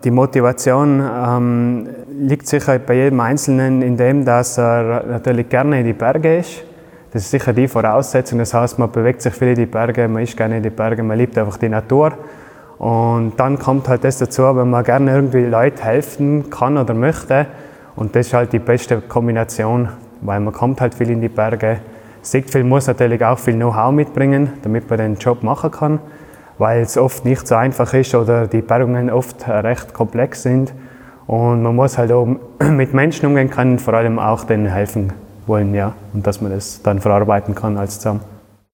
die Motivation liegt sicher bei jedem Einzelnen in dem, dass er natürlich gerne in die Berge ist. Das ist sicher die Voraussetzung. Das heißt, man bewegt sich viel in die Berge, man ist gerne in die Berge, man liebt einfach die Natur. Und dann kommt halt das dazu, wenn man gerne irgendwie Leuten helfen kann oder möchte. Und das ist halt die beste Kombination, weil man kommt halt viel in die Berge. Sieht viel, muss natürlich auch viel Know-how mitbringen, damit man den Job machen kann, weil es oft nicht so einfach ist oder die Bergungen oft recht komplex sind. Und man muss halt auch mit Menschen umgehen können, vor allem auch denen helfen wollen, ja, und dass man das dann verarbeiten kann als zusammen.